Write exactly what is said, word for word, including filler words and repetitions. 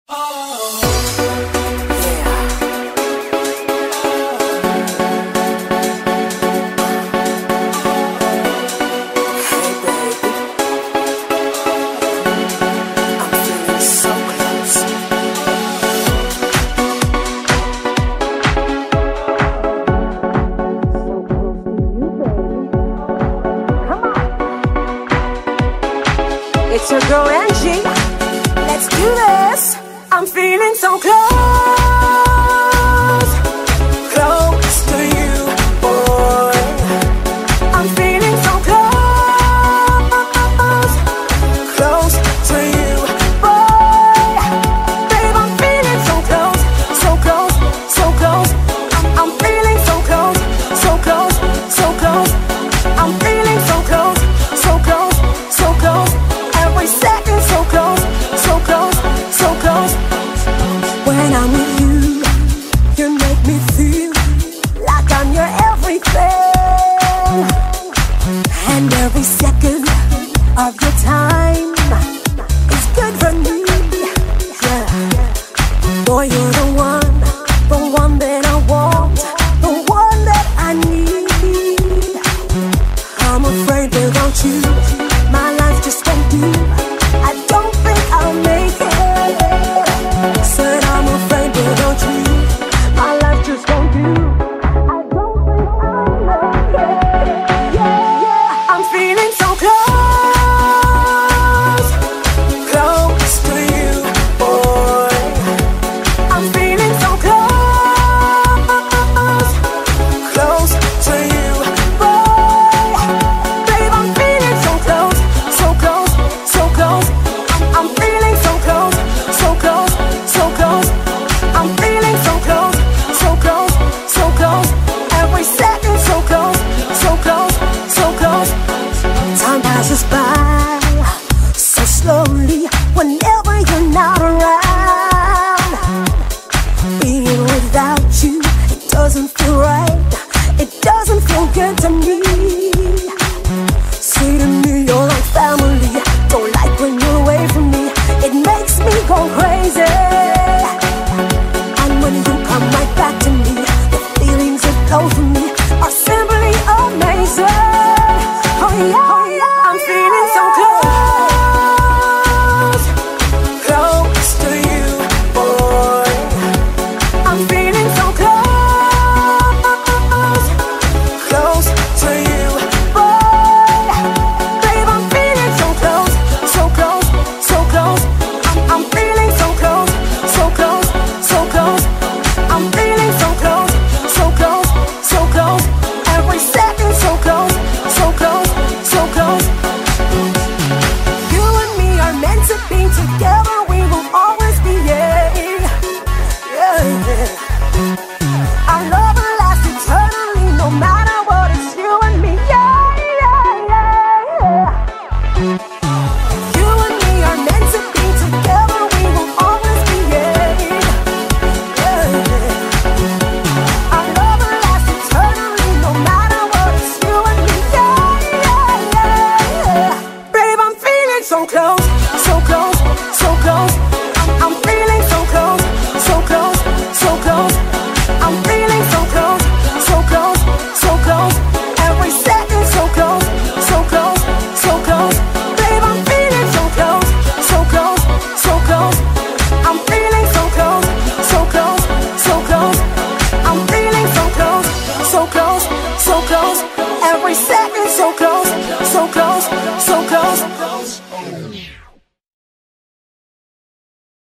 It's your girl Angie. Let's do this. I'm feeling so close, close to you, boy. I'm feeling so close, close to you, boy. Babe, I'm feeling so close, so close, so close. I'm, I'm feeling so close, so close, so close. I'm feeling so close, so close, so close. Every second so close, so close, so close. When I'm with you, you make me feel like I'm your everything. And every second of your time is good for me. Yeah. Boy, you're the one, the one that I want, the one that I need. I'm afraid without you, my life just won't do. I don't think I'll make it. Said I'm afraid without you, my life just won't do. I don't think I'll make it. Yeah, yeah. I'm feeling so close, close to you, boy. I'm feeling so close, close to you, boy. Babe, I'm feeling so close, so close, so close. I'm, I'm feeling so close, so close, so close. I'm feeling so close, so close, so close. Every second so close, so close, so close. Time passes by so slowly whenever you're not around. Being without you, it doesn't feel right. It doesn't feel good to me. Say to me, you're like family. Don't like when you're away from me. It makes me go crazy. And when you come right back to me, the feelings that flow from me are simply amazing. Oh yeah, oh yeah. I'm feeling so close, close to you, boy. I'm feeling so close, close to you, boy. Babe, I'm feeling so close, so close, so close. I'm, I'm feeling so close, so close, so close. I'm feeling so close, so close, so close. Every second so close, so close, so close. You and me are meant to be together. We will always be, yeah, yeah, yeah. Our love will last eternally, no matter what. It's you and me, yeah, yeah, yeah, yeah. You and me are meant to be together. We will always be, yeah, yeah, yeah. Our love will last eternally, no matter what. It's you and me, yeah, yeah, yeah, yeah. Babe, I'm feeling so close, so close, so close. I'm, I'm feeling so close, so close, so close. I'm feeling so close, so close, so close. Every second so close, so close, so close. Babe, I'm feeling so close, so close, so close. I'm feeling so close, so close, so close. I'm feeling so close, so close, so close. Every second so close, so close, so close.